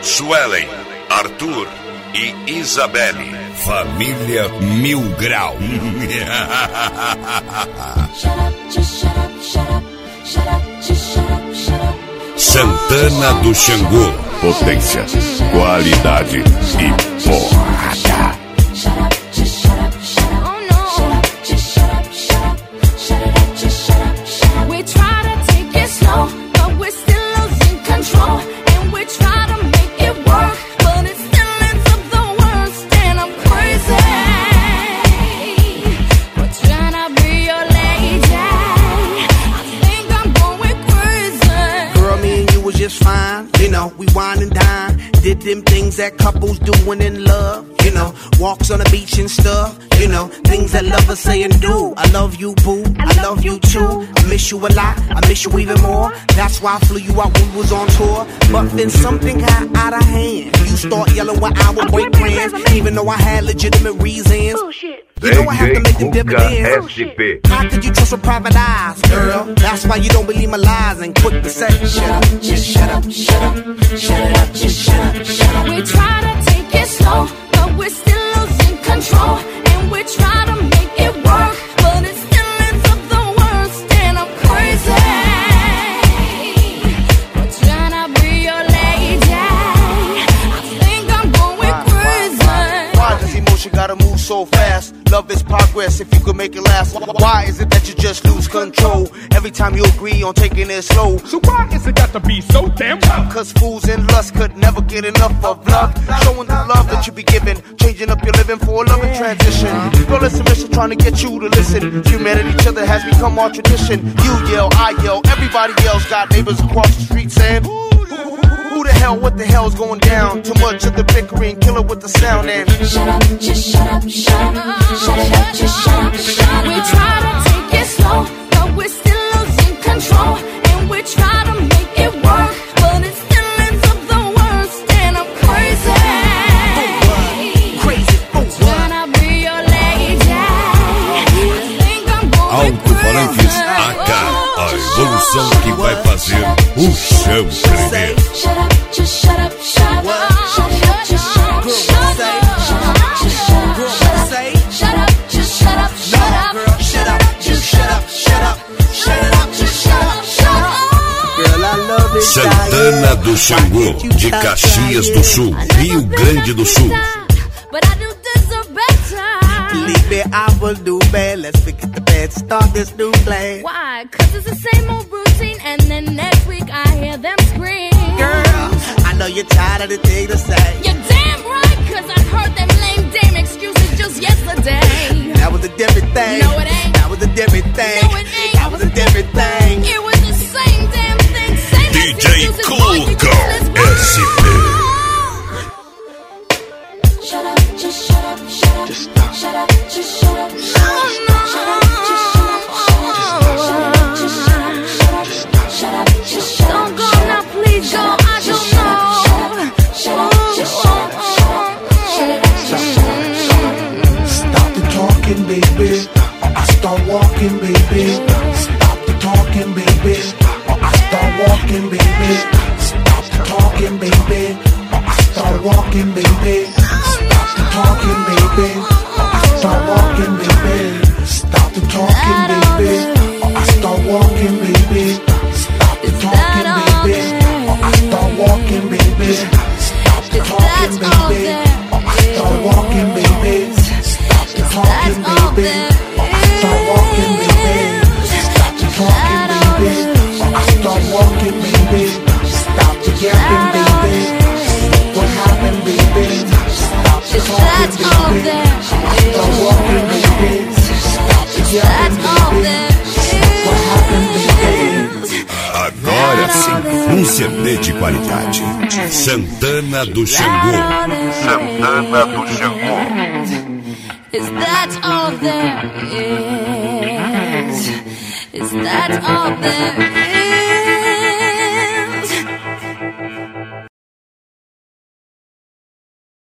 Suelen, Arthur e Isabelle. Família Mil Grau. Santana do Xangô. Potência, qualidade e porrada. We wine and dine, did them things that couples doing in love, you know, walks on the beach and stuff, you know, things that lovers say and do. I love you, boo, I love you too. I miss you a lot, I miss you even more. That's why I flew you out when we was on tour. But then something got out of hand. You start yelling when I would break plans, even though I had legitimate reasons. You know I have to make them dividends. How could you trust with private eyes, girl? That's why you don't believe my lies and quick to say, shut up, just shut up, shut up, shut it up, just shut up, shut up. We try to take it slow, but we're still losing control. And we try to make it work, but it still ends up the worst. And I'm crazy. We're trying to be your lady. I think I'm going crazy. Why does emotion gotta move so fast? Love is progress if you could make it last. Why is it that you just lose control every time you agree on taking it slow? So why is it got to be so damn tough? Cause fools in lust could never get enough of love. Showing the love that you be giving, changing up your living for a loving transition. Girl, it's a mission trying to get you to listen. Humanity, each other has become our tradition. You yell, I yell, everybody yells. Got neighbors across the street saying, who the hell, what the hell's going down? Too much of the bickering, kill it with the sound and shut up, just shut up, shut up, shut it up, just shut up, shut up. We try to take it slow, but we're still losing control. And we try to make it work, but it still ends up the worst. And I'm crazy. Crazy, wanna be your lady. I think I'm going Alto-falantes AK, a evolução que vai fazer o chão tremer. Shut up, just shut up, shut up, shut up, just shut up, shut up, shut up, just shut up, shut up, just shut up, shut up, shut up, just shut up, shut up, shut up, just shut up, shut up. Girl, I love it. Santana do Xangô, de Caxias do Sul, Rio Grande do Sul. But I do deserve better. Believe me, I will do bad. Let's forget the bad, start this new plan. Why? Cause it's the same old routine, and then next week I hear them scream. Girl, I know you're tired of the thing to say. You're damn right, cause I heard them lame damn excuses just yesterday. That was a different thing. No, it ain't. That was a different thing. No, it ain't. That was a different thing. It was the same damn thing. Same DJ Cool Girl SP. Shut up, just shut up, shut up. Just stop. Shut up, just shut up, shut up. Shut up, just shut up, shut up. Just shut up, shut up, shut up. Shut up, just shut up. Don't go now, please go. I don't know. Shut up, just shut up, shut up. Shut up, just shut up, shut up. Stop the talking, baby, or I start walking, baby. Stop the talking, baby, or I start walking, baby. Stop the talking, baby, or I start walking, baby. Stop the talking, baby, or I start walking, baby. Stop the talking, baby, or I start walking, baby. Stop the talking, baby, or I start walking, baby. Stop the talking, baby, or I start walking, baby. Stop the talking, baby, or I start walking, baby. Stop the talking, baby, or I start walking, baby. Stop the yapping, baby. What happened, baby? Stop the talking, baby, or I start walking, baby. Stop the yapping, baby. What happened, baby? Agora sim, um CD de qualidade. Santana do Xangô. Santana do Xangô. Is that all there is? Is that all there is?